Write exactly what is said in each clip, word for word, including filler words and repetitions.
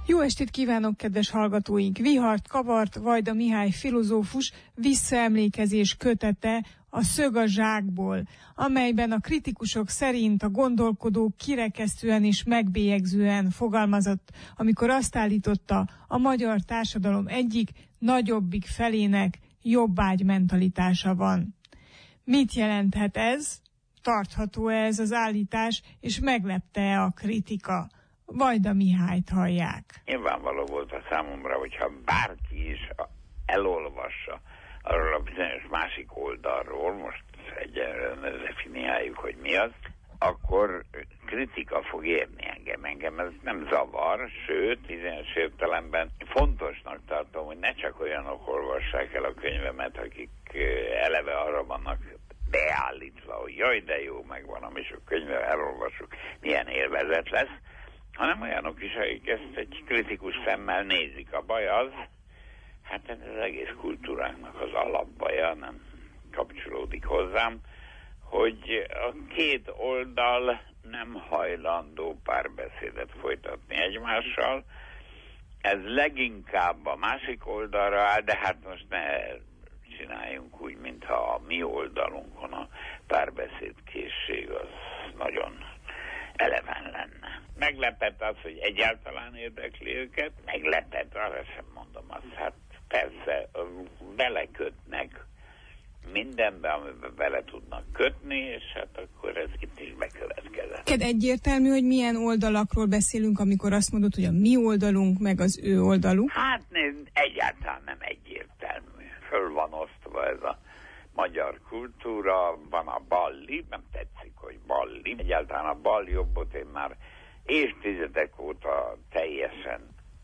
Jó estét kívánok, kedves hallgatóink! Vihart kavart Vajda Mihály filozófus visszaemlékezés kötete A szög a zsákból, amelyben a kritikusok szerint a gondolkodó kirekesztően és megbélyegzően fogalmazott, amikor azt állította, a magyar társadalom egyik nagyobbik felének jobbágy mentalitása van. Mit jelenthet ez? Tartható-e ez az állítás, és meglepte-e a kritika? Vajda Mihályt hallják. Nyilvánvaló volt a számomra, hogyha bárki is elolvassa arról a bizonyos másik oldalról, most egyenlően definiáljuk, hogy mi az, akkor kritika fog érni engem. Engem ez nem zavar, sőt, bizonyos értelemben fontosnak tartom, hogy ne csak olyanok olvassák el a könyvemet, akik eleve arra vannak beállítva, hogy jaj, de jó, megvan, és a könyvet elolvassuk, milyen élvezet lesz, hanem olyanok is, akik ezt egy kritikus szemmel nézik. A baj az, hát ez az egész kultúránknak az alapbaja, nem kapcsolódik hozzám, hogy a két oldal nem hajlandó párbeszédet folytatni egymással. Ez leginkább a másik oldalra áll, de hát most ne csináljunk úgy, mintha a mi oldalunkon a párbeszédkészség az nagyon eleven lenne. Meglepett az, hogy egyáltalán érdekli őket, meglepett, arra sem mondom azt, hát persze belekötnek mindenbe, amiben bele tudnak kötni, és hát akkor ez itt is bekövetkezett. Neked egyértelmű, hogy milyen oldalakról beszélünk, amikor azt mondod, hogy a mi oldalunk, meg az ő oldaluk? Hát nézd, egyáltalán nem egyértelmű. Föl van osztva ez a magyar kultúra, van a balli, nem tetszik, hogy balli. Egyáltalán a bal jobbot én már évtizedek óta teljesen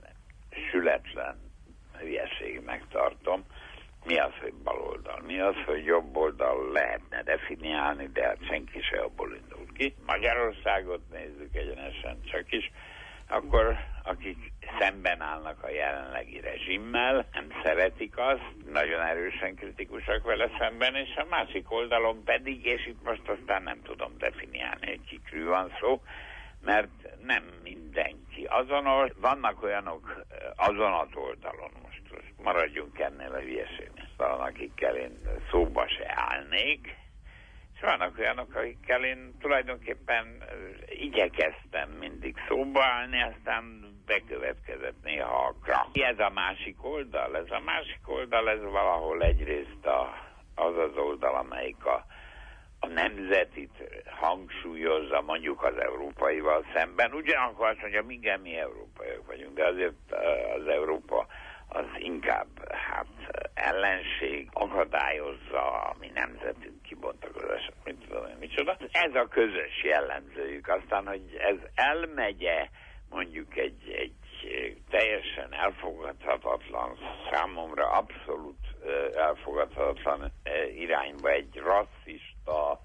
sületlen hülyeségnek tartom. Mi az, hogy baloldal? Mi az, hogy jobb oldal lehetne definiálni, de hát senki se abból indul ki. Magyarországot nézzük egyenesen csak is, akkor akik szemben állnak a jelenlegi rezsimmel, nem szeretik azt, nagyon erősen kritikusak vele szemben, és a másik oldalon pedig, és itt most aztán nem tudom definiálni, hogy kikről van szó, mert nem mindenki azonos, vannak olyanok azon az oldalon, most, most maradjunk ennél a hülyeségnél, van, akikkel én szóba se állnék, és vannak olyanok, akikkel én tulajdonképpen igyekeztem mindig szóba állni, aztán bekövetkezett néha a krach. Ez a másik oldal, ez a másik oldal, ez valahol egyrészt a, az az oldal, amelyik a, a nemzetit hangsúlyozza mondjuk az európaival szemben. Ugyanakkor azt mondja, igen, mi európaiak vagyunk, de azért az Európa az inkább hát ellenség, akadályozza a mi nemzetünk kibontakozását, mint tudom én, micsoda. Ez a közös jellemzőjük. Aztán, hogy ez elmegye mondjuk egy, egy teljesen elfogadhatatlan, számomra abszolút elfogadhatatlan irányba, egy rasszista,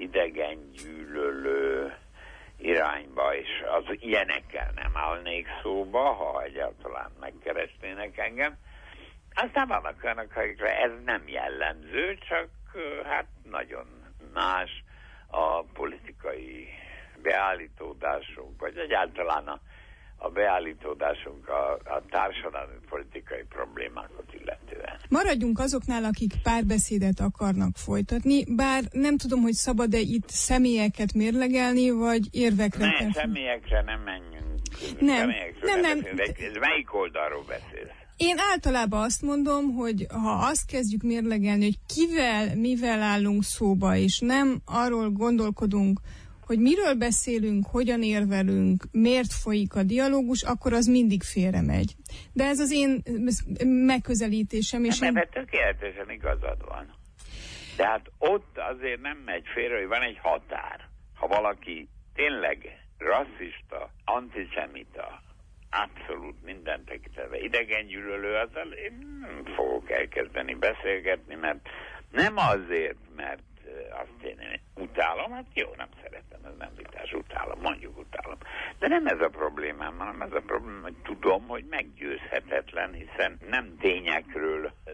idegengyűlölő irányba, és az ilyenekkel nem állnék szóba, ha egyáltalán megkeresnének engem. Aztán vannak olyanok, akikre ez nem jellemző, csak hát nagyon más a politikai beállítódásunk, vagy egyáltalán a, a beállítódásunk a, a társadalmi politikai problémákat illetően. Maradjunk azoknál, akik párbeszédet akarnak folytatni, bár nem tudom, hogy szabad-e itt személyeket mérlegelni, vagy érvekre. Ne, kell... személyekre nem menjünk. Nem, személyekről nem, nem. Beszélünk. Ez melyik oldalról beszélsz? Én általában azt mondom, hogy ha azt kezdjük mérlegelni, hogy kivel, mivel állunk szóba, és nem arról gondolkodunk, hogy miről beszélünk, hogyan érvelünk, miért folyik a dialógus, akkor az mindig félre megy. De ez az én megközelítésem. És nem, én... én... tökéletesen igazad van. De hát ott azért nem megy félre, hogy van egy határ. Ha valaki tényleg rasszista, antiszemita, abszolút minden tekintetben idegengyűlölő, azzal én nem fogok elkezdeni beszélgetni, mert nem azért, mert azt én utálom, hát jó, nem szeretem, ez nem vitás, utálom, mondjuk utálom. De nem ez a problémám, hanem ez a problémám, hogy tudom, hogy meggyőzhetetlen, hiszen nem tényekről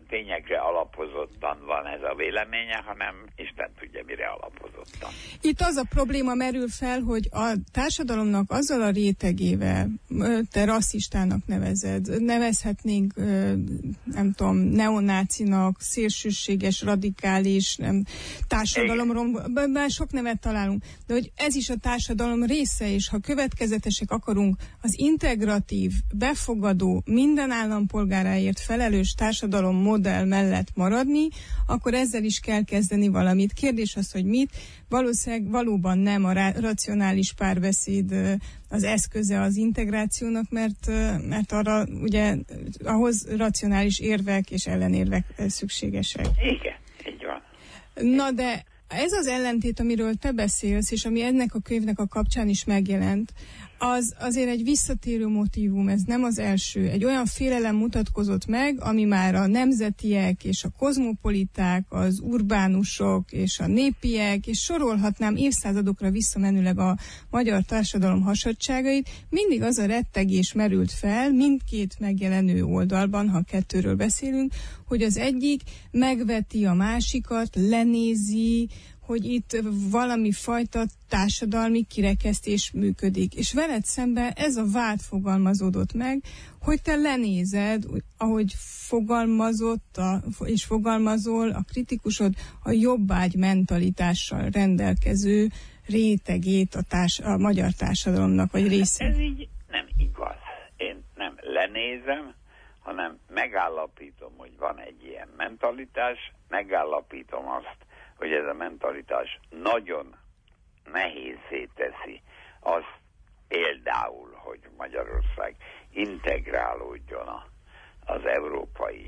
tényekre alapozottan van ez a véleménye, hanem Isten tudja, mire alapozottan. Itt az a probléma merül fel, hogy a társadalomnak azzal a rétegével, te rasszistának nevezed, nevezhetnénk, nem tudom, neonácinak, szélsőséges, radikális, nem, társadalomról, bár sok nevet találunk, de hogy ez is a társadalom része, és ha következetesek akarunk az integratív, befogadó, minden állampolgáráért felelős társadalom modell mellett maradni, akkor ezzel is kell kezdeni valamit. Kérdés az, hogy mit. Valószínűleg valóban nem a racionális párbeszéd az eszköze az integrációnak, mert, mert arra ugye ahhoz racionális érvek és ellenérvek szükségesek. Igen, így van. Na de ez az ellentét, amiről te beszélsz, és ami ennek a könyvnek a kapcsán is megjelent, az azért egy visszatérő motívum, ez nem az első. Egy olyan félelem mutatkozott meg, ami már a nemzetiek és a kozmopoliták, az urbánusok és a népiek, és sorolhatnám évszázadokra visszamenőleg a magyar társadalom hasadtságait, mindig az a rettegés merült fel, mindkét megjelenő oldalban, ha kettőről beszélünk, hogy az egyik megveti a másikat, lenézi, hogy itt valami fajta társadalmi kirekesztés működik. És veled szemben ez a vád fogalmazódott meg, hogy te lenézed, ahogy fogalmazott a, és fogalmazol a kritikusod a jobbágy mentalitással rendelkező rétegét a, társ, a magyar társadalomnak, vagy része. Ez így nem igaz. Én nem lenézem, hanem megállapítom, hogy van egy ilyen mentalitás, megállapítom azt, hogy ez a mentalitás nagyon nehézzé teszi azt például, hogy Magyarország integrálódjon a, az európai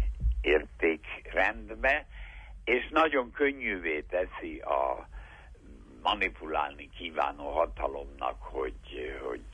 értékrendbe, és nagyon könnyűvé teszi a manipulálni kívánó hatalomnak, hogy, hogy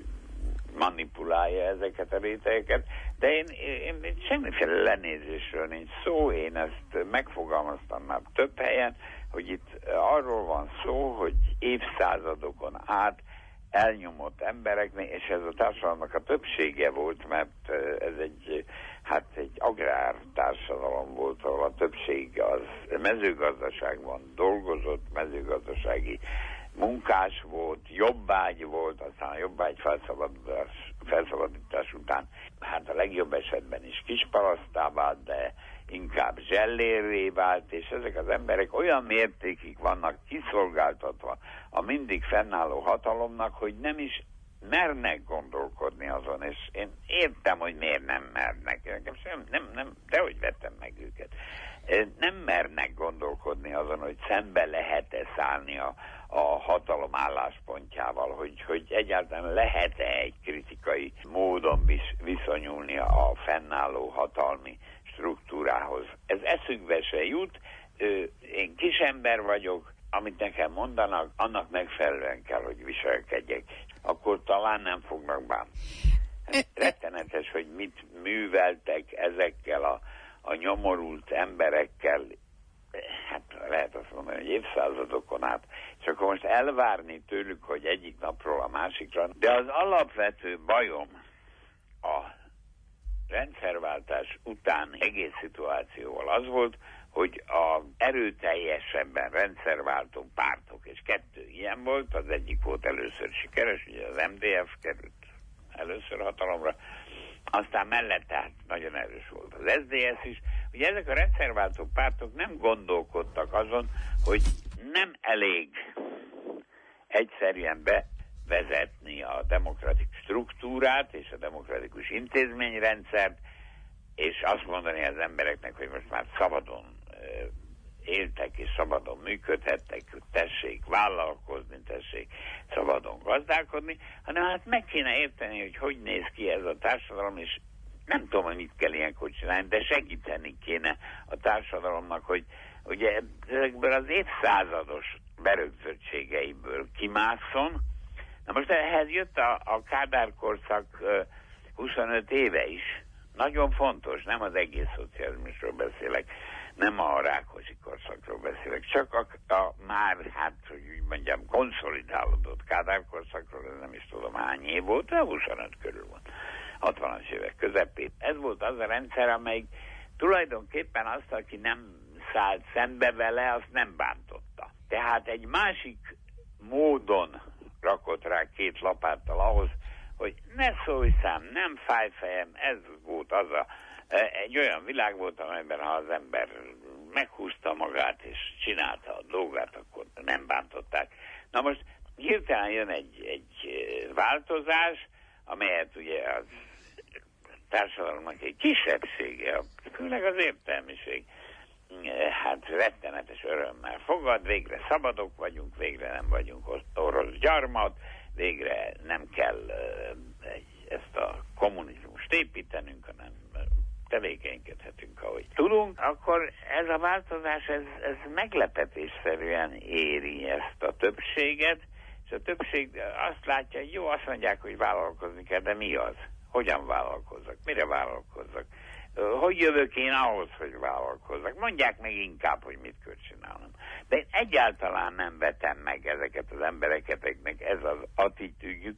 manipulálja ezeket a rétegeket, de én, én, én semmiféle lenézésről nincs szó, én ezt megfogalmaztam már több helyen, hogy itt arról van szó, hogy évszázadokon át elnyomott embereknek, és ez a társadalomnak a többsége volt, mert ez egy, hát egy agrár társadalom volt, ahol a többség az mezőgazdaságban dolgozott, mezőgazdasági munkás volt, jobbágy volt, aztán a jobbágy felszabadítás, felszabadítás után, hát a legjobb esetben is kisparasztá vált, de inkább zsellérré vált, és ezek az emberek olyan mértékig vannak kiszolgáltatva a mindig fennálló hatalomnak, hogy nem is mernek gondolkodni azon, és én értem, hogy miért nem mernek. Nekem sem, nem, nem, dehogy vettem meg őket. Nem mernek gondolkodni azon, hogy szembe lehet-e szállni a, a hatalom álláspontjával, hogy, hogy egyáltalán lehet-e egy kritikai módon vis, viszonyulni a fennálló hatalmi struktúrához. Ez eszükbe se jut, én kisember vagyok, amit nekem mondanak, annak megfelelően kell, hogy viselkedjek. Akkor talán nem fognak bánni. Rettenetes, hogy mit műveltek ezekkel a, a nyomorult emberekkel, hát lehet azt mondani, hogy évszázadokon át, és akkor most elvárni tőlük, hogy egyik napról a másikra. De az alapvető bajom a rendszerváltás utáni egész szituációval az volt, hogy a erőteljesebben rendszerváltó pártok, és kettő ilyen volt, az egyik volt először sikeres, ugye az em dé ef került először hatalomra, aztán mellette hát nagyon erős volt az es dé es is. Ugye ezek a rendszerváltó pártok nem gondolkodtak azon, hogy nem elég egyszerűen bevezetni a demokratikus struktúrát és a demokratikus intézményrendszert, és azt mondani az embereknek, hogy most már szabadon éltek és szabadon működhettek, tessék vállalkozni, tessék szabadon gazdálkodni, hanem hát meg kéne érteni, hogy hogy néz ki ez a társadalom, és nem tudom, hogy mit kell ilyenkor csinálni, de segíteni kéne a társadalomnak, hogy ugye ezekből az évszázados berögzöttségeiből kimásszon. Na most ehhez jött a, a Kádár korszak huszonöt éve is. Nagyon fontos, nem az egész szocializmusról beszélek, nem a Rákosi korszakról beszélek, csak a, a már, hát, hogy úgy mondjam, konszolidálódott Kádár korszakról, ez nem is tudom hány év volt, de huszonöt körül volt, hatvanas évek közepén. Ez volt az a rendszer, amelyik tulajdonképpen azt, aki nem szállt szembe vele, azt nem bántotta. Tehát egy másik módon rakott rá két lapáttal ahhoz, hogy ne szólj szám, nem fáj fejem, ez volt az a, egy olyan világ volt, amelyben ha az ember meghúzta magát és csinálta a dolgát, akkor nem bántották. Na most hirtelen jön egy, egy változás, amelyet ugye az társadalomnak egy kisebbsége, főleg az értelmiség, hát rettenetes örömmel fogad, végre szabadok vagyunk, végre nem vagyunk orosz gyarmat, végre nem kell ezt a kommunizmust építenünk, hanem tevékenykedhetünk, ahogy tudunk, akkor ez a változás, ez, ez meglepetésszerűen éri ezt a többséget, és a többség azt látja, hogy jó, azt mondják, hogy vállalkozni kell, de mi az? Hogyan vállalkozzak? Mire vállalkozzak? Hogy jövök én ahhoz, hogy vállalkozzak? Mondják meg inkább, hogy mit kell csinálnom. De én egyáltalán nem vetem meg ezeket az embereket, akiknek ez az attitűdjük,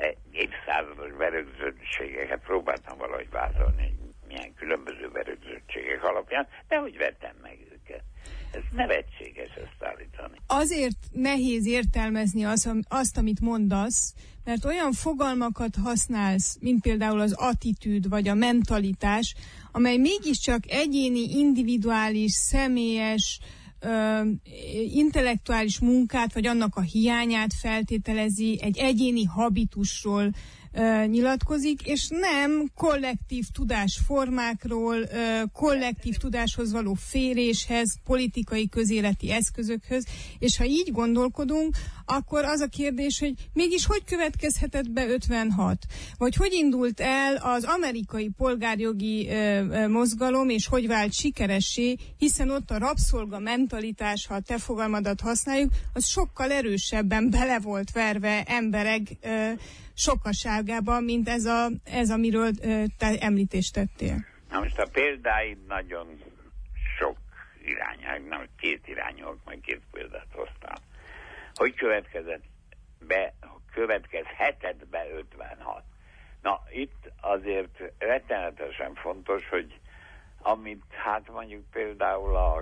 évszázados berögzöttségeket próbáltam valahogy vázolni, hogy milyen különböző berögzöttségek alapján, de hogy vettem meg őket. Ez nevetséges ezt állítani. Azért nehéz értelmezni az, azt, amit mondasz, mert olyan fogalmakat használsz, mint például az attitűd vagy a mentalitás, amely mégiscsak egyéni, individuális, személyes, ö, intellektuális munkát, vagy annak a hiányát feltételezi, egy egyéni habitusról ö, nyilatkozik, és nem kollektív tudásformákról, ö, kollektív tudáshoz való féréshez, politikai közéleti eszközökhöz, és ha így gondolkodunk, akkor az a kérdés, hogy mégis hogy következhetett be ötvenhat? Vagy hogy indult el az amerikai polgárjogi ö, ö, mozgalom, és hogy vált sikeressé, hiszen ott a rabszolga mentalitás, ha a te fogalmadat használjuk, az sokkal erősebben bele volt verve emberek ö, sokaságában, mint ez, a, ez amiről ö, te említést tettél. Na most a példáid nagyon sok irányák, nem két irányok, meg két példát hoztál. Hogy következett be, következhetett be ötvenhat? Na, itt azért rettenetesen fontos, hogy amit hát mondjuk például a,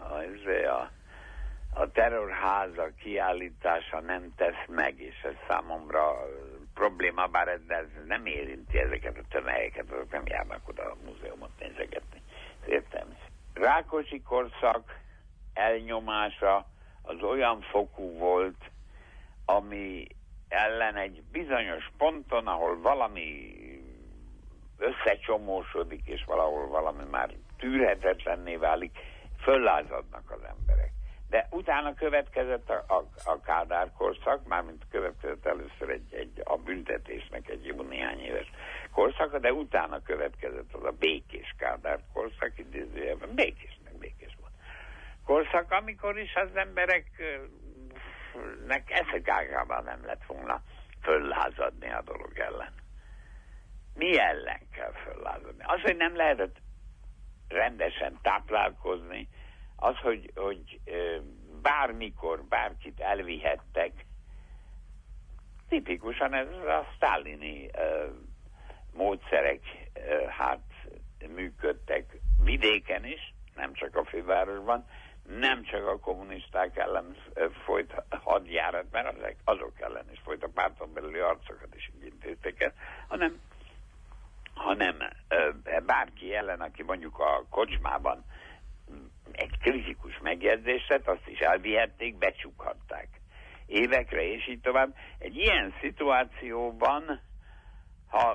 a, a, a terrorháza kiállítása nem tesz meg, és ez számomra probléma, bár ez, ez nem érinti ezeket a tömegeket, azok nem járnak oda a múzeumot nézegetni. Értem. Rákosi korszak elnyomása az olyan fokú volt, ami ellen egy bizonyos ponton, ahol valami összecsomósodik, és valahol valami már tűrhetetlenné válik, föllázadnak az emberek. De utána következett a, a, a Kádár korszak, mármint következett először egy, egy, a büntetésnek egy jó néhány éves korszaka, de utána következett az a békés Kádár korszak, idézőjelben békésnek békés volt korszak, amikor is az embereknek eszegágában nem lett volna föllázadni a dolog ellen. Mi ellen kell föllázadni? Az, hogy nem lehetett rendesen táplálkozni, az, hogy, hogy bármikor bárkit elvihettek, tipikusan ez a sztálini módszerek hát működtek vidéken is, nem csak a fővárosban, nem csak a kommunisták ellen folyt hadjárat, mert azok, azok ellen is folyt, a párton belüli arcokat is így intézték el, hanem, hanem bárki ellen, aki mondjuk a kocsmában egy kritikus megjegyzést tett, azt is elvihették, becsukhatták évekre, és így tovább. Egy ilyen szituációban, ha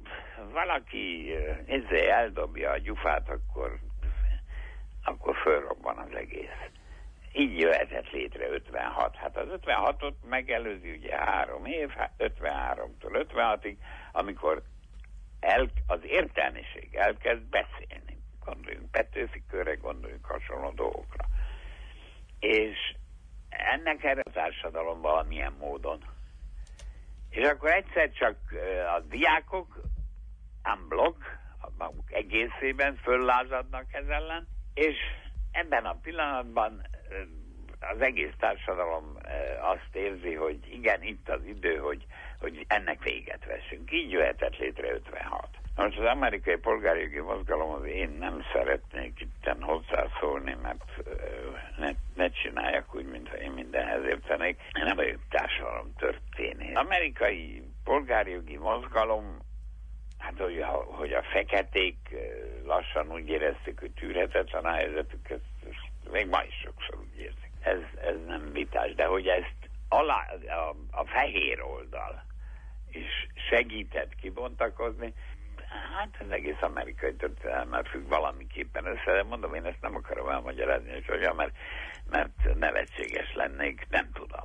valaki ezzel eldobja a gyufát, akkor, akkor fölrobban az egész. Így jöhetett létre ötvenhat. Hát az ötvenhatot megelőzi ugye három év, ötvenháromtól ötvenhatig, amikor el, az értelmiség elkezd beszélni. Gondoljunk Petőfi körre, gondoljunk hasonló dolgokra. És ennek erre a társadalom valamilyen módon. És akkor egyszer csak a diákok unblock, maguk egészében föllázadnak ez ellen, és ebben a pillanatban az egész társadalom azt érzi, hogy igen, itt az idő, hogy, hogy ennek véget vessünk. Így jöhetett létre ötvenhat. Most az amerikai polgárjogi mozgalomhoz én nem szeretnék itten hozzászólni, mert ne, ne csináljak úgy, mintha én mindenhez értenék. Én nem vagyok társadalomtörténész. Az amerikai polgárjogi mozgalom, hát hogy a, hogy a feketék lassan úgy érezték, hogy tűrhetetlen a helyzetük, ezt, ezt még ma is sokszor úgy érzik. Ez, ez nem vitás, de hogy ezt alá, a, a fehér oldal is segített kibontakozni, hát az egész amerikai történelemmel függ valamiképpen össze, de mondom, én ezt nem akarom elmagyarázni, és olyan, mert, mert nevetséges lennék, nem tudom.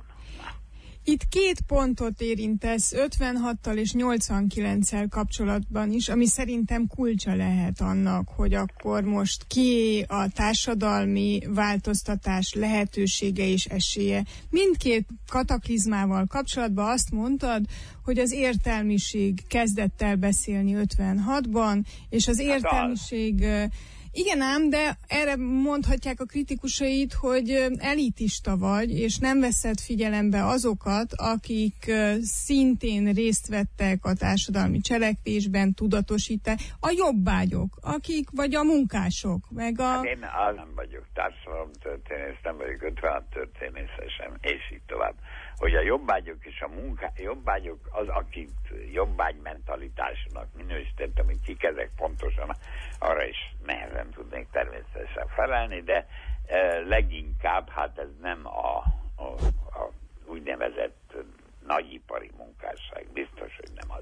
Itt két pontot érintesz ötvenhattal és nyolcvankilenccel kapcsolatban is, ami szerintem kulcsa lehet annak, hogy akkor most ki a társadalmi változtatás lehetősége és esélye. Mindkét kataklizmával kapcsolatban azt mondtad, hogy az értelmiség kezdett el beszélni ötvenhatban, és az értelmiség... Igen ám, de erre mondhatják a kritikusait, hogy elitista vagy, és nem veszed figyelembe azokat, akik szintén részt vettek a társadalmi cselekvésben, tudatosítás, a jobbágyok, akik, vagy a munkások, meg a... Hát én az nem vagyok társadalomtörténész, nem vagyok ötvenhat történésze sem, és így tovább. Hogy a jobbágyok és a munká... jobbágyok az, akik jobbágymentalitásnak minősítettem, hogy kik ezek pontosan, arra is nehezen tudnék természetesen felelni, de e, leginkább, hát ez nem a, a, a úgynevezett nagyipari munkásság, biztos, hogy nem az.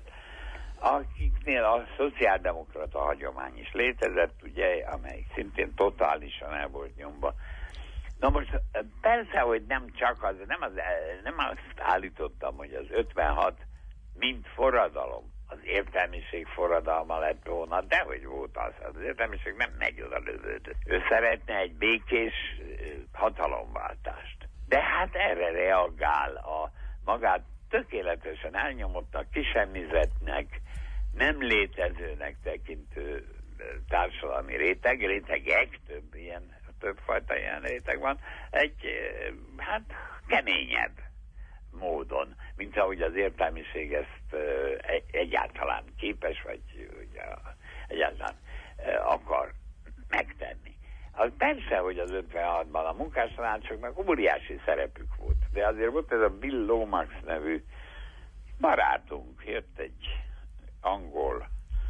Akiknél a szociáldemokrata hagyomány is létezett, ugye, amely szintén totálisan el volt nyomva. Na most persze, hogy nem csak az, nem, az, nem azt állítottam, hogy az ötvenhat mint forradalom, az értelmiség forradalma lett volna, de hogy volt az, az értelmiség nem megy oda lövődött. Ő szeretne egy békés hatalomváltást. De hát erre reagál a magát tökéletesen elnyomottnak, kisemmizettnek, nem létezőnek tekintő társadalmi réteg, rétegek, több ilyen, többfajta ilyen réteg van, egy, hát keményebb módon, mint ahogy az értelmiség ezt egy, egyáltalán képes, vagy ugye, egyáltalán akar megtenni. Az persze, hogy az ötvenhatban a munkástanácsoknak óriási szerepük volt, de azért volt ez a Bill Lomax nevű barátunk, jött egy angol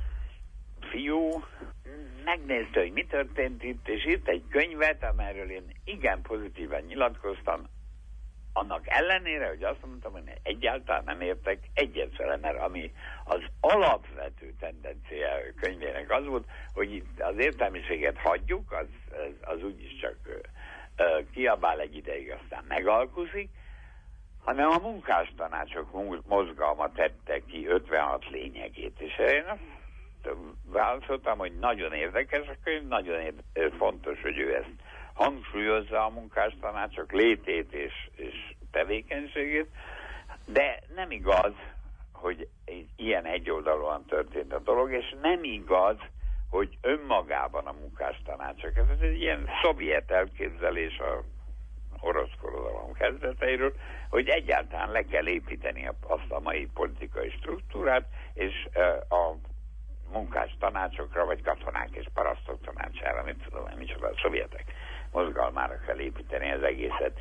fiú, megnézte, hogy mi történt itt, és írt egy könyvet, amelyről én igen pozitívan nyilatkoztam, annak ellenére, hogy azt mondtam, hogy egyáltalán nem értek egyet vele, mert ami az alapvető tendencia könyvének az volt, hogy az értelmiséget hagyjuk, az, az, az úgyis csak uh, kiabál egy ideig, aztán megalkuzik, hanem a munkástanácsok mozgalma tette ki ötvenhat lényegét, és én azt válaszoltam, hogy nagyon érdekes a könyv, nagyon érde- fontos, hogy ő ezt hangsúlyozza, a munkástanácsok létét és, és tevékenységét, de nem igaz, hogy ilyen egyoldalúan történt a dolog, és nem igaz, hogy önmagában a munkástanácsok. Ez egy ilyen szovjet elképzelés a orosz forradalom kezdeteiről, hogy egyáltalán le kell építeni azt a mai politikai struktúrát, és a munkástanácsokra, vagy katonák és parasztok tanácsára, mit tudom én, micsoda a szovjetek mozgalmára kell építeni az egészet.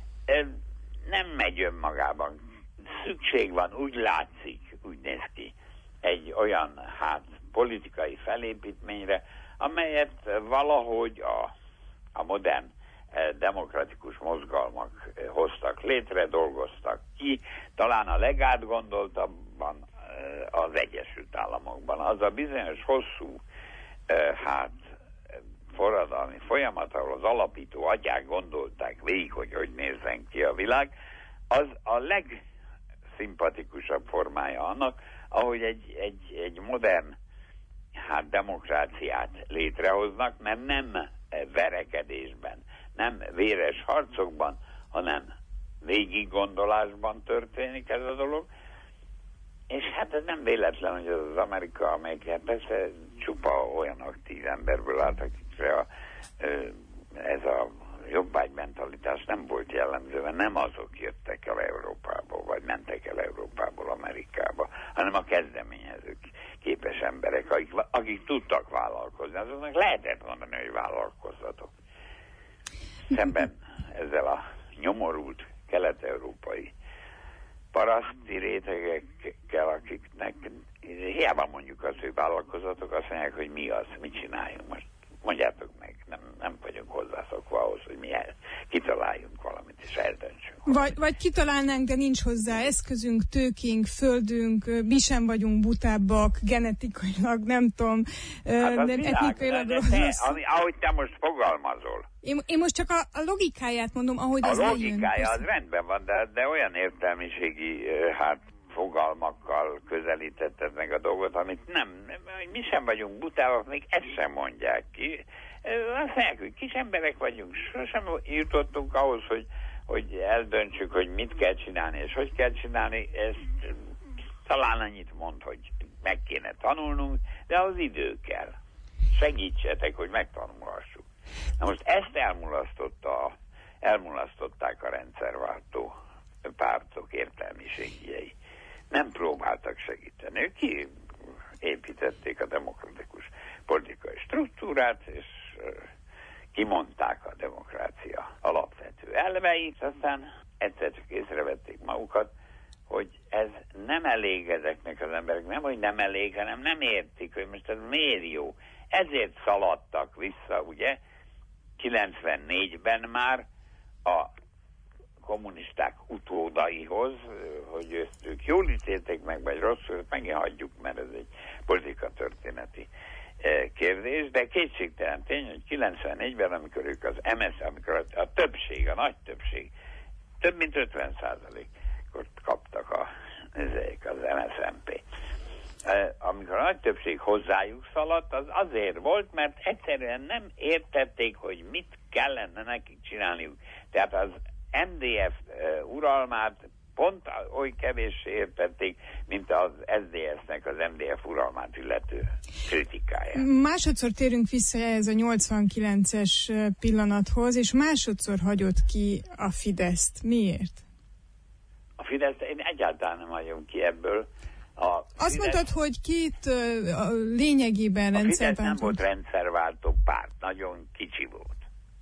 Nem megy önmagában. Szükség van, úgy látszik, úgy néz ki, egy olyan hát politikai felépítményre, amelyet valahogy a, a modern demokratikus mozgalmak hoztak létre, dolgoztak ki, talán a legátgondoltabban az Egyesült Államokban. Az a bizonyos hosszú hát forradalmi folyamat, ahol az alapító atyák gondolták végig, hogy hogy nézzen ki a világ, az a legszimpatikusabb formája annak, ahogy egy, egy, egy modern hát demokráciát létrehoznak, mert nem verekedésben, nem véres harcokban, hanem végiggondolásban történik ez a dolog. És hát ez nem véletlen, hogy az, az Amerika, amelyik hát persze csupa olyan aktív emberből állt, akikre a, ez a jobbágymentalitás nem volt jellemző, mert nem azok jöttek el Európából, vagy mentek el Európából Amerikába, hanem a kezdeményezők, képes emberek, akik, akik tudtak vállalkozni. Azoknak lehetett mondani, hogy vállalkozzatok. Szemben ezzel a nyomorult kelet-európai paraszti rétegekkel, akiknek hiába mondjuk azt, hogy vállalkozatok, azt mondják, hogy mi az, mit csináljunk most. Mondjátok meg, nem, nem vagyunk hozzászokva ahhoz, hogy mi el, kitaláljunk valamit, és eldöntsünk. Vagy, vagy kitalálnánk, de nincs hozzá eszközünk, tőkénk, földünk, mi sem vagyunk butábbak, genetikailag, nem tudom, hát de etnikailag de, de, ami, ahogy te most fogalmazol. Én, én most csak a, a logikáját mondom, ahogy a az lejön. A logikája az rendben van, de, de olyan értelmiségi, hát fogalmakkal közelítetted meg a dolgot, amit nem, mi sem vagyunk butávak, még ezt sem mondják ki. Azt mondják, hogy kis emberek vagyunk, sosem jutottunk ahhoz, hogy, hogy eldöntsük, hogy mit kell csinálni, és hogy kell csinálni, ezt talán annyit mond, hogy meg kéne tanulnunk, de az idő kell. Segítsetek, hogy megtanulhassuk. Na most ezt elmulasztotta, elmulasztották a rendszerváltó pártok értelmiségiei. Nem próbáltak segíteni. Ők kiépítették a demokratikus politikai struktúrát, és kimondták a demokrácia alapvető elveit, aztán egyszer csak észrevették magukat, hogy ez nem elég ezeknek az emberek, nem, hogy nem elég, hanem nem értik, hogy most ez miért jó. Ezért szaladtak vissza, ugye, kilencvennégyben már a kommunisták utódaihoz, hogy ezt ők jól ítélték meg, vagy rosszul, ezt megint hagyjuk, mert ez egy politikatörténeti kérdés, de kétségtelen tény, hogy kilencvennégyben, amikor ők az em es zé, amikor a, a többség, a nagy többség, több mint ötven százalékot kaptak a, az em es zé em pé. Amikor a nagy többség hozzájuk szaladt, az azért volt, mert egyszerűen nem értették, hogy mit kellene nekik csinálniuk. Tehát az em dé ef uralmát pont oly kevéssé értették, mint az es dé es-nek az em dé ef uralmát illető kritikája. Másodszor térünk vissza ehhez a nyolcvankilences pillanathoz, és másodszor hagyott ki a Fideszt. Miért? A Fideszt én egyáltalán nem hagyom ki ebből. A Azt Fidesz, mondtad, hogy két uh, lényegében rendszerváltó. A Fidesz nem volt rendszerváltó párt, nagyon kicsi volt.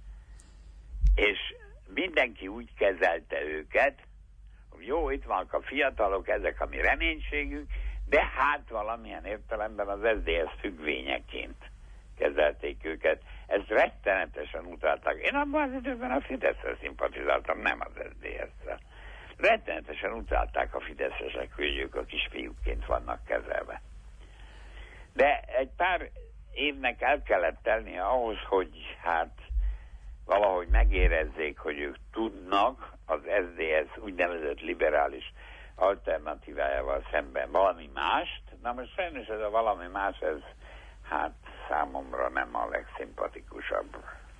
És mindenki úgy kezelte őket, hogy jó, itt vannak a fiatalok, ezek a mi reménységünk, de hát valamilyen értelemben az es dé es függvényeként kezelték őket. Ezt rettenetesen utálták. Én abban az időben a Fideszre szimpatizáltam, nem az es dé es-szel. Rettenetesen utálták a fideszesek, hogy ők a kisfiúkként vannak kezelve. De egy pár évnek el kellett telnie ahhoz, hogy hát valahogy megérezzék, hogy ők tudnak az es dé es úgynevezett liberális alternatívájával szemben valami mást. Na most sajnos ez a valami más, ez hát számomra nem a legszimpatikusabb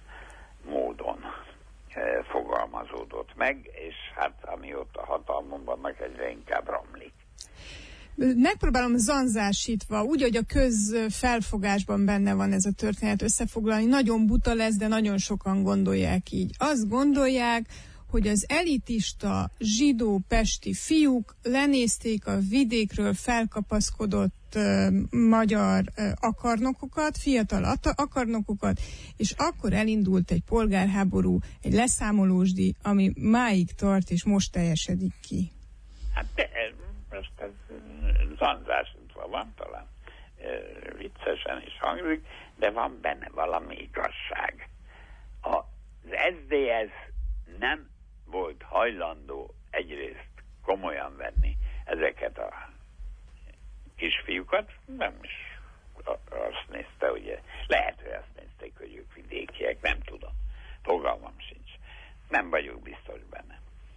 módon e, fogalmazódott meg, és hát amióta hatalmon vannak, egyre inkább romlik. Megpróbálom zanzásítva, úgy, hogy a közfelfogásban benne van ez a történet összefoglalni. Nagyon buta lesz, de nagyon sokan gondolják így. Azt gondolják, hogy az elitista zsidó pesti fiúk lenézték a vidékről felkapaszkodott uh, magyar uh, akarnokokat, fiatal at- akarnokokat, és akkor elindult egy polgárháború, egy leszámolósdi, ami máig tart, és most teljesedik ki. Hát de, most ez zanzásítva van, talán e, viccesen is hangzik, de van benne valami igazság. Az es dé es nem volt hajlandó egyrészt komolyan venni ezeket a kisfiúkat, nem is azt nézte, ugye, lehet, hogy azt nézték, hogy ők vidékiek, nem tudom, fogalmam sincs, nem vagyok biztos benne.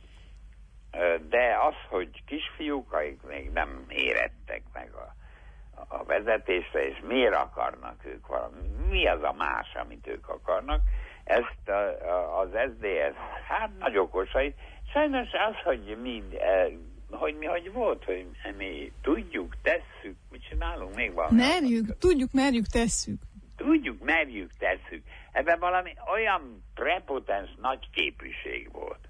De az, hogy kisfiúk, akik még nem érettek meg a, a vezetésre, és miért akarnak ők valami, mi az a más, amit ők akarnak, ezt a, a, az es dé es, hát nagy okosai, sajnos az, hogy mi, hogy mi, hogy volt, hogy mi tudjuk, tesszük, mit csinálunk még valami. Merjük, tudjuk, merjük, tesszük. Tudjuk, merjük, tesszük. Ebben valami olyan prepotens nagy képűség volt.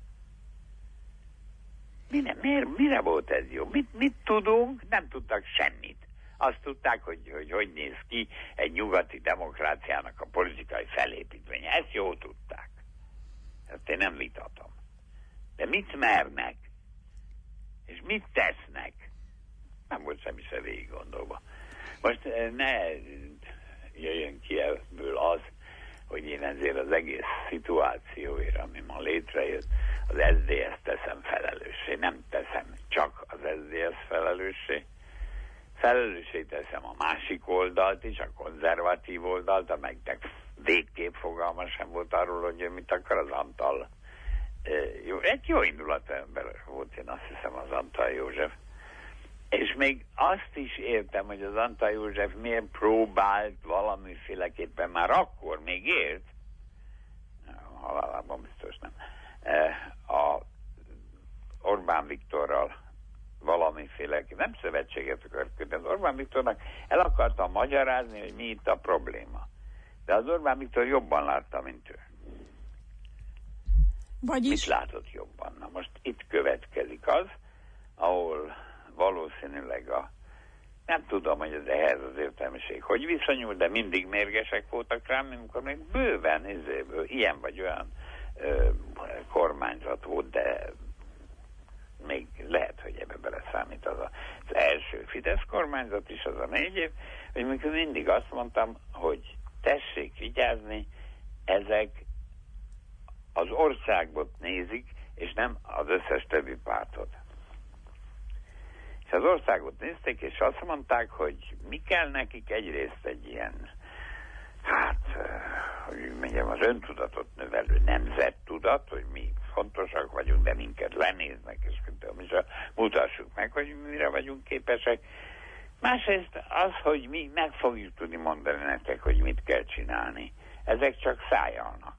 Mire, miért, mire volt ez jó? Mit, mit tudunk? Nem tudtak semmit. Azt tudták, hogy, hogy hogy néz ki egy nyugati demokráciának a politikai felépítménye. Ezt jól tudták. Ezt én nem vitatom. De mit mernek? És mit tesznek? Nem volt semmi se végig gondolva. Most ne jöjjön ki ebből az, hogy én ezért az egész szituációért, ami ma létrejött, az es zé es teszem felelőssé. Nem teszem csak az es zé es felelőssé. Felelőssé teszem a másik oldalt is, a konzervatív oldalt, amelynek végképp fogalma sem volt arról, hogy mit akar az Antal. Jó, egy jó indulatú ember volt, én azt hiszem, az Antal József. És még azt is értem, hogy az Antal József miért próbált valamiféleképpen, már akkor még élt, halálában biztos nem, a Orbán Viktorral valamiféleképpen, nem szövetséget akart kötni, az Orbán Viktornak el akartam magyarázni, hogy mi itt a probléma. De az Orbán Viktor jobban látta, mint ő. Vagyis? Mit látott jobban? Na most itt következik az, ahol valószínűleg a, nem tudom, hogy az ehhez az értelmiség hogy viszonyul, de mindig mérgesek voltak rám, amikor még bőven izéből, ilyen vagy olyan ö, kormányzat volt, de még lehet, hogy ebbe beleszámít az, a, az első Fidesz kormányzat is, az a négy év, hogy mikor mindig azt mondtam, hogy tessék vigyázni, ezek az országot nézik, és nem az összes többi pártot. És az országot nézték, és azt mondták, hogy mi kell nekik, egyrészt egy ilyen, hát, hogy mondjam, az öntudatot növelő nemzettudat, hogy mi fontosak vagyunk, de minket lenéznek, és mutassuk meg, hogy mire vagyunk képesek. Másrészt az, hogy mi meg fogjuk tudni mondani nektek, hogy mit kell csinálni. Ezek csak szájalnak.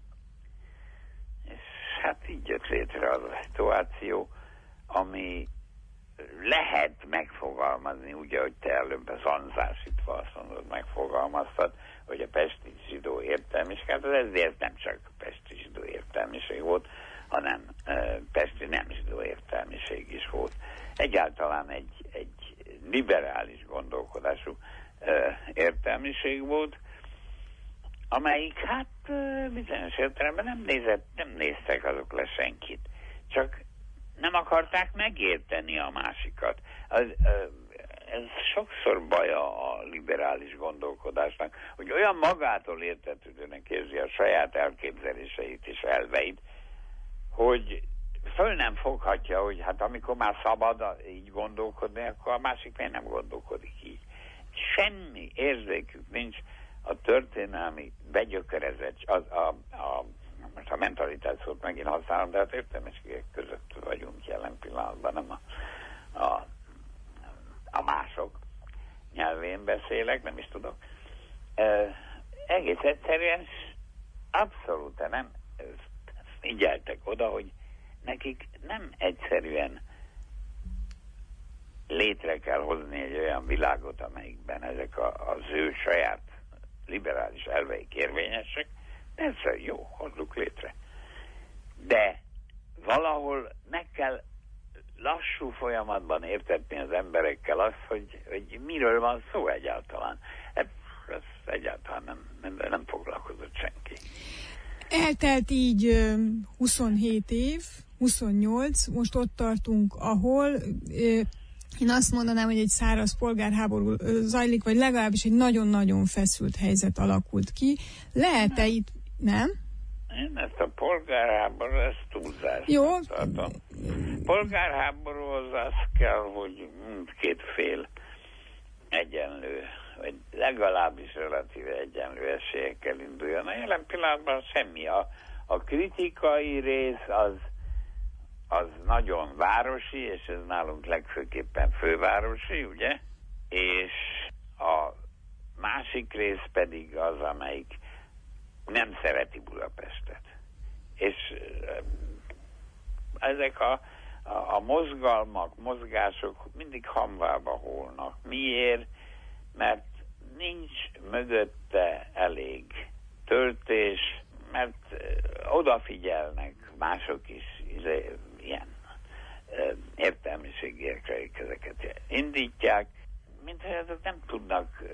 És hát így jött létre az a szituáció, ami lehet megfogalmazni, úgy, ahogy te előbb az zanzásítva azt mondod, megfogalmaztad, hogy a pesti zsidó értelmiség, hát az es zé es nem csak pesti zsidó értelmiség volt, hanem e, pesti nem zsidó értelmiség is volt. Egyáltalán egy, egy liberális gondolkodású e, értelmiség volt, amelyik hát e, bizonyos értelemben nem, nézett, nem néztek azok le senkit, csak nem akarták megérteni a másikat. Az, ez sokszor baja a liberális gondolkodásnak, hogy olyan magától értetődőnek érzi a saját elképzeléseit és elveit, hogy föl nem foghatja, hogy hát amikor már szabad így gondolkodni, akkor a másik miért nem gondolkodik így. Semmi érzékük nincs a történelmi begyökerezett, az, a, a most a mentalitás szót megint használom, de hát értelmiségek között vagyunk jelen pillanatban, nem a, a, a mások nyelvén beszélek, nem is tudok. E, egész egyszerűen abszolút nem figyeltek oda, hogy nekik nem egyszerűen létre kell hozni egy olyan világot, amelyikben ezek a, az ő saját liberális elveik érvényesek. Persze, jó, hozzuk létre. De valahol meg kell lassú folyamatban értetni az emberekkel azt, hogy, hogy miről van szó egyáltalán. Ez, ez egyáltalán nem, nem, nem foglalkozott senki. Eltelt így huszonhét év, huszonnyolc, most ott tartunk, ahol én azt mondanám, hogy egy száraz polgárháború zajlik, vagy legalábbis egy nagyon-nagyon feszült helyzet alakult ki. Lehet-e itt, nem? Én ezt a polgárháború, ezt túlzás. Jó. Polgárháborúhoz az kell, hogy mindkét fél egyenlő, vagy legalábbis relatíve egyenlő esélyekkel induljon. A jelen pillanatban semmi. A, a kritikai rész az, az nagyon városi, és ez nálunk legfőképpen fővárosi, ugye? És a másik rész pedig az, amelyik nem szereti Budapestet. És ezek a, a, a mozgalmak, mozgások mindig hamvába holnak. Miért? Mert nincs mögötte elég történet, mások is ilyen értelmiségi ezeket indítják, mintha ezek nem tudnak,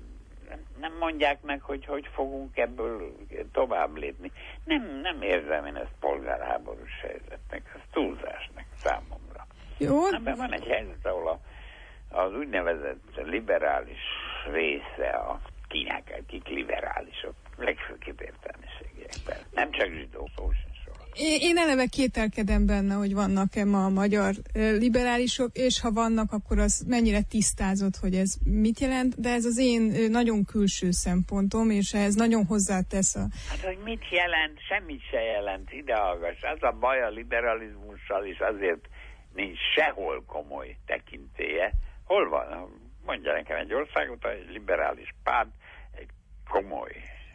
nem mondják meg, hogy hogy fogunk ebből tovább lépni. Nem, nem érzem én ezt polgárháborús helyzetnek, ez túlzásnak számomra. Jó. Ebben van egy helyzet, ahol a, az úgynevezett liberális része a kinek, akik liberálisok, legfőképp értelmiségiekben. Nem csak zsidó, szó sincs róla. Én eleve kételkedem benne, hogy vannak-e ma a magyar liberálisok, és ha vannak, akkor az mennyire tisztázott, hogy ez mit jelent, de ez az én nagyon külső szempontom, és ehhez nagyon hozzátesz a... Hát, hogy mit jelent, semmit se jelent, idehallgass. Az a baj a liberalizmussal, és azért nincs sehol komoly tekintélye. Hol van? Mondja nekem egy országot, egy liberális párt, egy komoly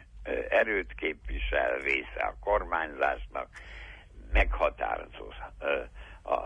erőt képvisel, része a kormányzásnak, meghatározó az,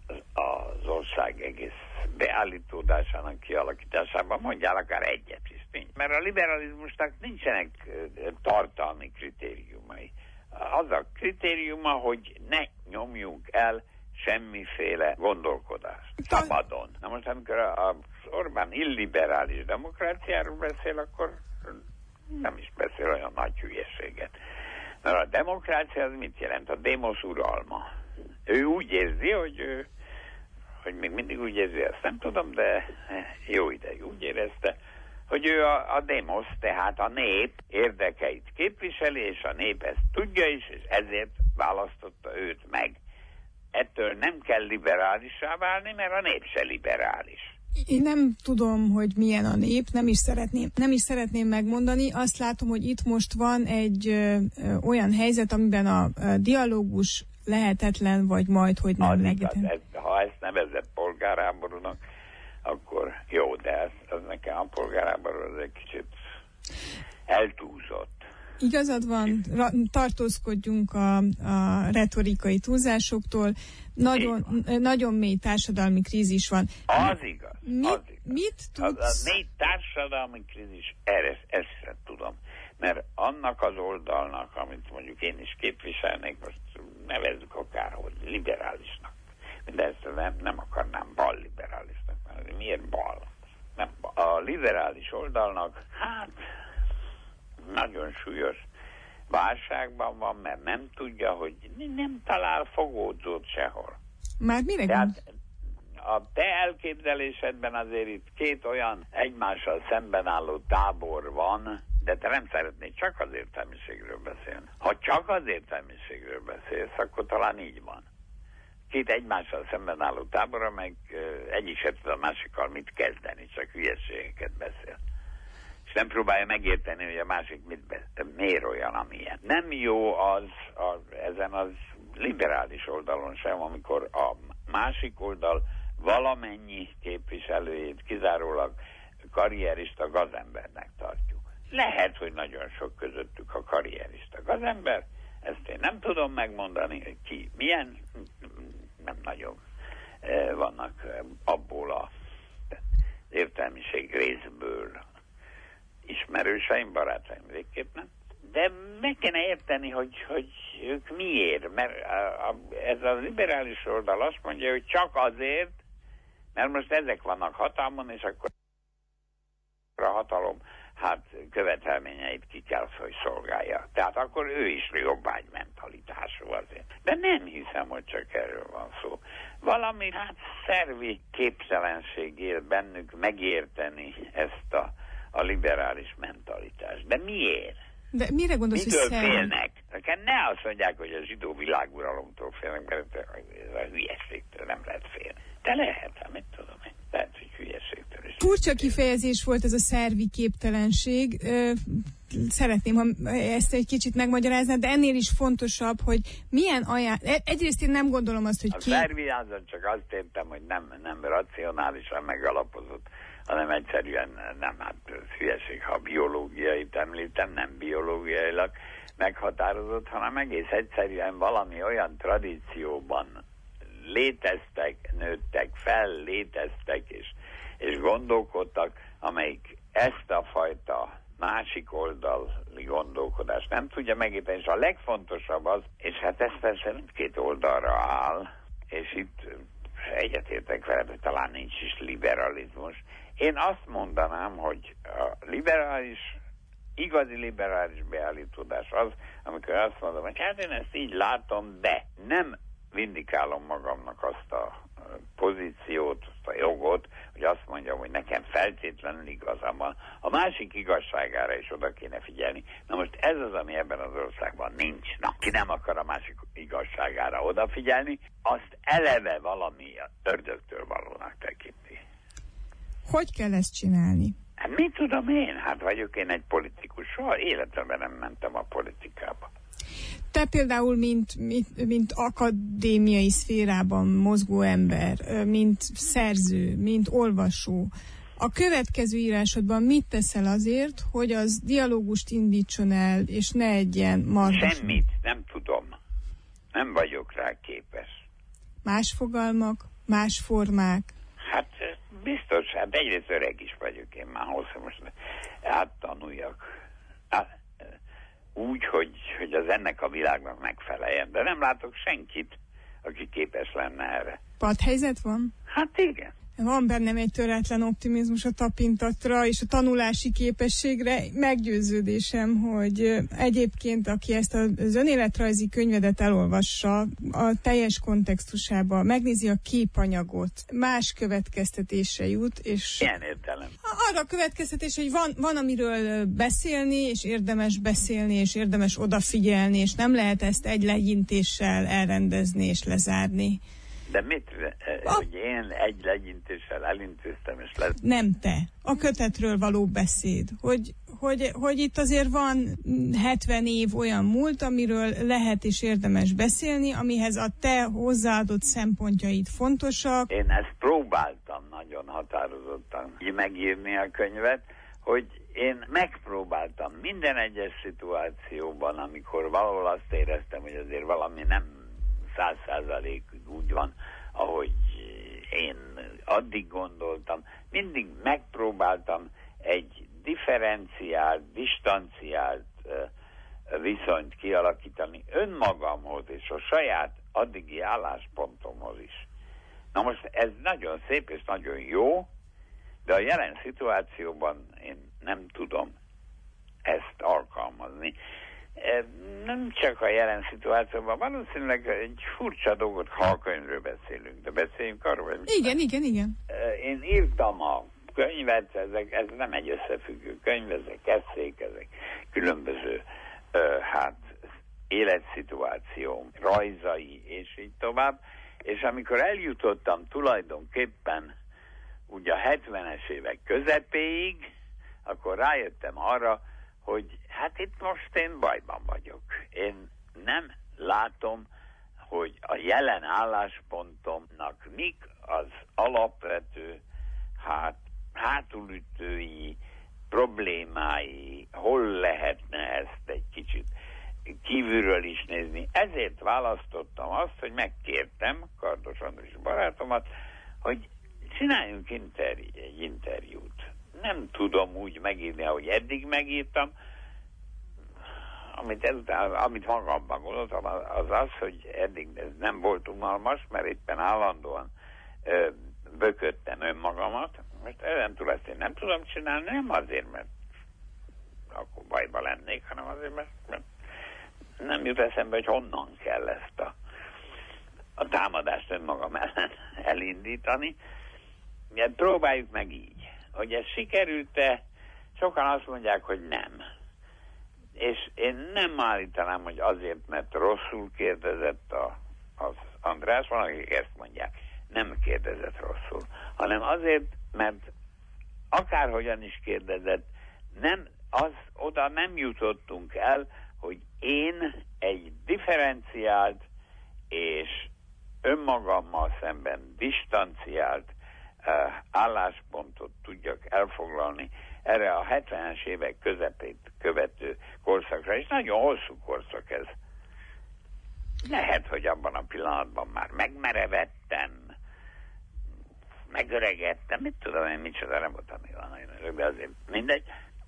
az ország egész beállítódásának kialakításában, mondjál akár egyet is, nincs. Mert a liberalizmusnak nincsenek tartalmi kritériumai. Az a kritériuma, hogy ne nyomjunk el semmiféle gondolkodást. Szabadon. Na most, amikor az Orbán illiberális demokráciáról beszél, akkor nem is beszél olyan nagy hülyeséget. Mert a demokrácia az mit jelent? A démosz uralma. Ő úgy érzi, hogy, ő, hogy még mindig úgy érzi, ezt nem tudom, de jó ideig úgy érezte, hogy ő a, a démosz, tehát a nép érdekeit képviseli, és a nép ezt tudja is, és ezért választotta őt meg. Ettől nem kell liberálissá válni, mert a nép se liberális. Én nem tudom, hogy milyen a nép, nem is szeretném, nem is szeretném megmondani. Azt látom, hogy itt most van egy ö, ö, olyan helyzet, amiben a ö, dialógus lehetetlen, vagy majd, hogy nem lehetetlen. Ha ezt nevezett polgárháborúnak, akkor jó, de ez, az nekem a polgárháború az egy kicsit eltúlzott. Igazad van, ra- tartózkodjunk a, a retorikai túlzásoktól. Nagyon, nagyon mély társadalmi krízis van. Az igaz. Mi, az igaz. Mit tudsz? Az a mély társadalmi krízis, ezt, ezt sem tudom. Mert annak az oldalnak, amit mondjuk én is képviselnék, most nevezzük akárhogy, liberálisnak. De ezt nem, nem akarnám balliberálisnak, mert miért bal? Nem bal. A liberális oldalnak, hát nagyon súlyos válságban van, mert nem tudja, hogy nem talál fogódzót sehol. Már mire Tehát a te elképzelésedben azért itt két olyan egymással szemben álló tábor van, de te nem szeretnéd csak az értelmiségről beszélni. Ha csak az értelmiségről beszélsz, akkor talán így van. Két egymással szemben álló tábor, amelyik egyik sem tud a másikkal mit kezdeni, csak hülyeségeket beszél. És nem próbálja megérteni, hogy a másik mit beszél, miért olyan, amilyen. Nem jó az, az ezen az liberális oldalon sem, amikor a másik oldal valamennyi képviselőjét kizárólag karrierista gazembernek tartjuk. Lehet, hogy nagyon sok közöttük a karrierista gazember, ezt én nem tudom megmondani, hogy ki milyen, nem nagyon vannak abból a értelmiség részből ismerőseim, barátaim végképp nem. De meg kéne érteni, hogy, hogy ők miért, mert a, a, ez a liberális oldal azt mondja, hogy csak azért, mert most ezek vannak hatalmon, és akkor a hatalom hát követelményeit ki kell, hogy szolgálja. Tehát akkor ő is jobbágymentalitású azért. De nem hiszem, hogy csak erről van szó. Valami hát szervi képtelenség él bennük megérteni ezt a, a liberális mentalitást. De miért? De mire gondolsz, Mitől hogy szervi? félnek? Nekem ne azt mondják, hogy a zsidó világuralomtól félnek, mert ez a hülyeségtől nem lehet félni. De lehet, hát mit tudom én. Lehet, hogy hülyeségtől is. Furcsa kifejezés volt ez a szervi képtelenség. Szeretném, ha ezt egy kicsit megmagyaráznád, de ennél is fontosabb, hogy milyen ajánl... Egyrészt én nem gondolom azt, hogy a ki... A szerviázat csak azt értem, hogy nem, nem racionálisan megalapozott, hanem egyszerűen nem, hát hülyeség, ha biológiait említem, nem biológiailag meghatározott, hanem egész egyszerűen valami olyan tradícióban léteztek, nőttek fel, léteztek és, és gondolkodtak, amelyik ezt a fajta másik oldali gondolkodás nem tudja megérteni, és a legfontosabb az, és hát ez persze mindkét oldalra áll, és itt egyetértek veled, hogy talán nincs is liberalizmus. Én azt mondanám, hogy a liberális, igazi liberális beállítódás az, amikor azt mondom, hogy hát én ezt így látom, de nem vindikálom magamnak azt a pozíciót, azt a jogot, hogy azt mondjam, hogy nekem feltétlenül igazam van. A másik igazságára is oda kéne figyelni. Na most ez az, ami ebben az országban nincs. Na, ki nem akar a másik igazságára odafigyelni, azt eleve valami ördögtől valónak tekinti. Hogy kell ezt csinálni? Hát mit tudom én? Hát vagyok én egy politikus. Soha életemben nem mentem a politikába. Te például, mint, mint, mint akadémiai szférában mozgó ember, mint szerző, mint olvasó, a következő írásodban mit teszel azért, hogy az dialógust indítson el, és ne egy ilyen marha? Semmit, nem tudom. Nem vagyok rá képes. Más fogalmak, más formák? Hát biztos, hát egyrészt öreg is vagyok én már hosszú, most áttanuljak. Hát, úgy, hogy, hogy az ennek a világnak megfeleljen. De nem látok senkit, aki képes lenne erre. Padhelyzet van? Hát igen. Van bennem egy töretlen optimizmus a tapintatra és a tanulási képességre. Meggyőződésem, hogy egyébként, aki ezt az önéletrajzi könyvedet elolvassa a teljes kontextusába, megnézi a képanyagot, más következtetésre jut, és... Ilyen értelem. Arra a következtetés, hogy van, van amiről beszélni, és érdemes beszélni, és érdemes odafigyelni, és nem lehet ezt egy legyintéssel elrendezni és lezárni. De mit, a... hogy én egy legyintéssel elintéztem, és lesz... Nem te. A kötetről való beszéd. Hogy, hogy, hogy itt azért van hetven év olyan múlt, amiről lehet és érdemes beszélni, amihez a te hozzáadott szempontjaid fontosak. Én ezt próbáltam nagyon határozottan megírni a könyvet, hogy én megpróbáltam minden egyes szituációban, amikor valahol azt éreztem, hogy azért valami nem száz százalékig úgy van, ahogy én addig gondoltam. Mindig megpróbáltam egy differenciált, distanciált uh, viszonyt kialakítani önmagamhoz és a saját addigi álláspontomhoz is. Na most ez nagyon szép és nagyon jó, de a jelen szituációban én nem tudom ezt alkalmazni. Nem csak a jelen szituációban, valószínűleg egy furcsa dolgot, ha a könyvről beszélünk, de beszéljünk arról, hogy... Igen, igen, igen. Én írtam a könyvet, ezek, ez nem egy összefüggő könyv, ezek eszék, ezek különböző hát életszituáció, rajzai, és így tovább, és amikor eljutottam tulajdonképpen ugye a hetvenes évek közepéig, akkor rájöttem arra, hogy hát itt most én bajban vagyok. Én nem látom, hogy a jelen álláspontomnak mik az alapvető hát, hátulütői problémái, hol lehetne ezt egy kicsit kívülről is nézni. Ezért választottam azt, hogy megkértem Kardos Andris barátomat, hogy csináljunk interjú, egy interjút. Nem tudom úgy megírni, ahogy eddig megírtam. Amit, ezután, amit magamban gondoltam, az az, hogy eddig ez nem volt unalmas, mert éppen állandóan ö, bököttem önmagamat. Most ezen túl ezt én nem tudom csinálni, nem azért, mert akkor bajba lennék, hanem azért, mert, mert nem jut eszembe, hogy honnan kell ezt a, a támadást önmagam ellen elindítani. Ja, próbáljuk meg így. Hogy ez sikerült-e, sokan azt mondják, hogy nem. És én nem állítanám, hogy azért, mert rosszul kérdezett a, az András, van, akik ezt mondják, nem kérdezett rosszul, hanem azért, mert akárhogyan is kérdezett, nem, az, oda nem jutottunk el, hogy én egy differenciált és önmagammal szemben distanciált uh, álláspontot tudjak elfoglalni erre a hetvenes évek közepét követő korszakra, és nagyon hosszú korszak ez. Lehet, hogy abban a pillanatban már megmerevettem, megöregettem, mit tudom én, micsoda, nem voltam még van nagyon öreg, de azért mindegy.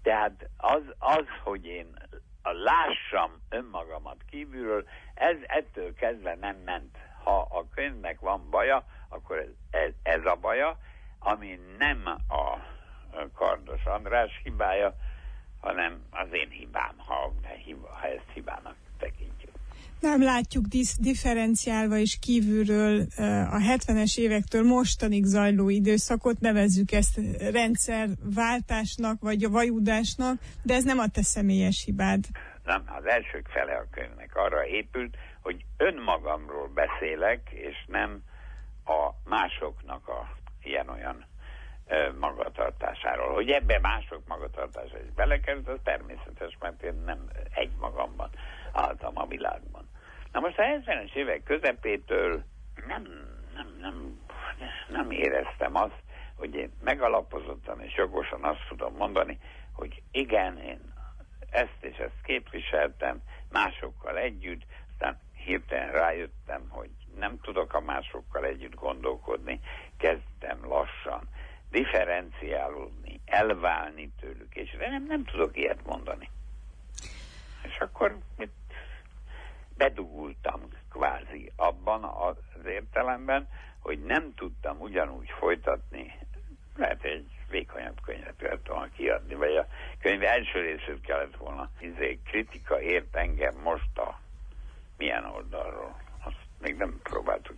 Tehát az, az hogy én lássam önmagamat kívülről, ez ettől kezdve nem ment. Ha a könyvnek van baja, akkor ez, ez, ez a baja, ami nem a Kardos András hibája, hanem az én hibám, ha, ha ezt hibának tekintjük. Nem látjuk disz, differenciálva és kívülről a hetvenes évektől mostanig zajló időszakot, nevezzük ezt rendszerváltásnak vagy a vajudásnak, de ez nem a te személyes hibád. Nem, az első fele a könyvnek arra épült, hogy önmagamról beszélek, és nem a másoknak a ilyen-olyan magatartásáról. Hogy ebbe mások magatartása is belekerült, az természetes, mert én nem egy magamban álltam a világban. Na most a hetvenes évek közepétől nem, nem, nem, nem éreztem azt, hogy én megalapozottan és jogosan azt tudom mondani, hogy igen, én ezt és ezt képviseltem másokkal együtt, aztán hirtelen rájöttem, hogy nem tudok a másokkal együtt gondolkodni, kezdtem lassan differenciálódni, elválni tőlük, és nem, nem tudok ilyet mondani. És akkor mit bedugultam kvázi abban az értelemben, hogy nem tudtam ugyanúgy folytatni, lehet egy vékonyabb könyvet kellett volna kiadni, vagy a könyv első részét kellett volna. Izé, kritika ért engem most a milyen oldalról. Azt még nem próbáltuk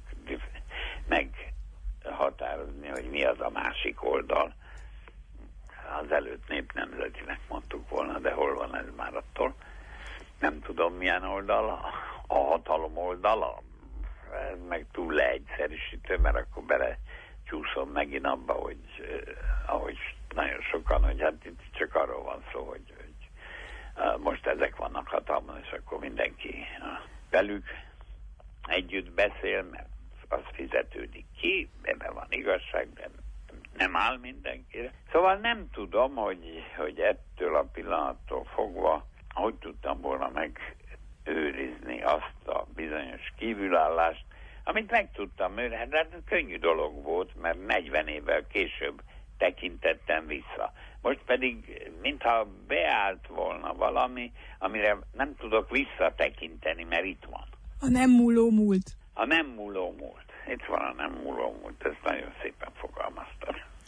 meghatározni, hogy mi az a másik oldal. Az előtt népnemzetinek mondtuk volna, de hol van ez már attól? Nem tudom milyen oldal, a hatalom oldala. Ez meg túl leegyszerűsítő, mert akkor bele csúszom megint abba, hogy eh, ahogy nagyon sokan, hogy hát itt csak arról van szó, hogy, hogy eh, most ezek vannak hatalmon, és akkor mindenki eh, velük együtt beszél, mert az fizetődik ki, ebben van igazság, de nem áll mindenkire. Szóval nem tudom, hogy, hogy ettől a pillanattól fogva, hogy tudtam volna megőrizni azt a bizonyos kívülállást, amit meg tudtam őrizni, de hát könnyű dolog volt, mert negyven évvel később tekintettem vissza. Most pedig, mintha beállt volna valami, amire nem tudok visszatekinteni, mert itt van. A nem múló múlt. A nem múló múlt. Itt van a nem múló múlt, ezt nagyon szépen fogalmaztam.